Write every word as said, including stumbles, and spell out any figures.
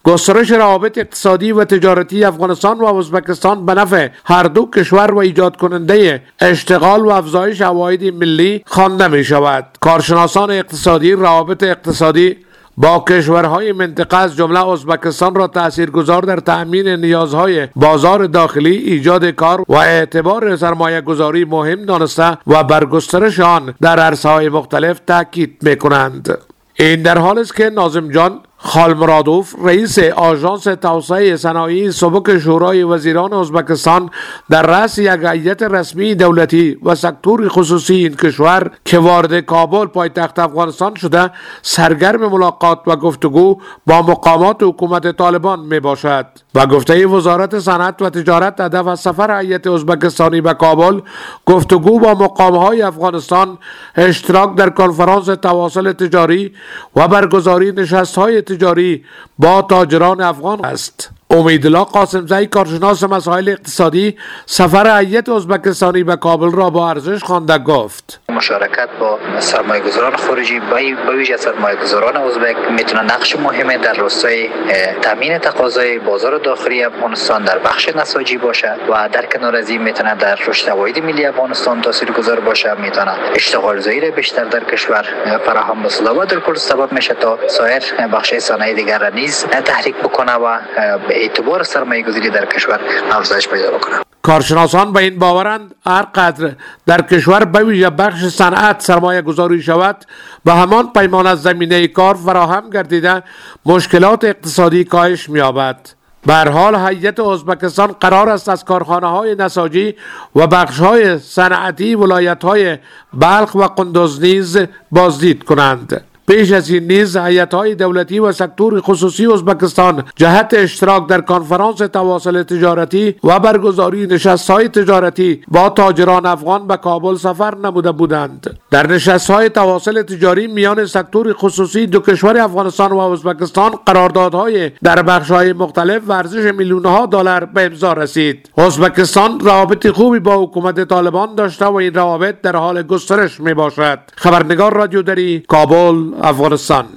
گسترش روابط اقتصادی و تجارتی افغانستان و ازبکستان به نفع هر دو کشور و ایجاد کننده اشتغال و افزایش عواید ملی خوانده می شود. کارشناسان اقتصادی روابط اقتصادی با کشورهای منطقه از جمله ازبکستان را تاثیرگذار در تأمین نیازهای بازار داخلی، ایجاد کار و اعتبار سرمایه گذاری مهم دانسته و بر گسترش آن در عرصه‌های مختلف تاکید می‌کنند. این در حالی است که ناظم جان خالمرادوف رئیس آژانس توسعه صنایع سبک شورای وزیران ازبکستان در رأس یک هیئت رسمی دولتی و سکتور خصوصی این کشور که وارد کابل پایتخت افغانستان شده سرگرم ملاقات و گفتگو با مقامات حکومت طالبان می باشد. و گفته وزارت صنعت و تجارت هدف از سفر هیئت ازبکستانی به کابل گفتگو با مقامهای افغانستان، اشتراک در کنفرانس تواصل تجاری و برگزاری نشست‌های تجاری با تاجران افغان است. امیدالله قاسمزی کارشناس مسائل اقتصادی سفر هیئت ازبکستانی به کابل را با ارزش خوانده گفت: مشارکت با سرمایه‌گذاران خارجی به ویژه سرمایه‌گذاران ازبک میتونه نقش مهمی در راستای تامین تقاضای بازار داخلی افغانستان در بخش نساجی باشه و در کنار از این میتونه در رشد عواید ملی افغانستان تاثیرگذار باشه، میتونه اشتغال زایی بیشتر در کشور فراهم بسازه و در کل سبب میشه تا سایر بخش صنایع دیگر را نیز تحریک بکنه و اعتبار سرمایه‌گذاری در کشور افزایش پیدا بکنه. کارشناسان به این باورند هر قدر در کشور به ویژه بخش صنعت سرمایه گذاری شود به همان پیمان از زمینه کار فراهم گردیده مشکلات اقتصادی کاهش می‌یابد. به هر حال هیئت ازبکستان قرار است از کارخانه‌های نساجی و بخش‌های صنعتی ولایت‌های بلخ و قندوز نیز بازدید کنند. پیش از این نیز هیئت‌های دولتی و سکتور خصوصی ازبکستان جهت اشتراک در کنفرانس تواصل تجارتی و برگزاری نشست‌های تجارتی با تاجران افغان به کابل سفر نموده بودند. در نشست‌های تواصل تجاری میان سکتور خصوصی دو کشور افغانستان و ازبکستان قراردادهای در بخش‌های مختلف و ارزش میلیون‌ها دلار به امضا رسید. ازبکستان روابط خوبی با حکومت طالبان داشته و این روابط در حال گسترش میباشد. خبرنگار رادیو دری، کابل، افغانستان.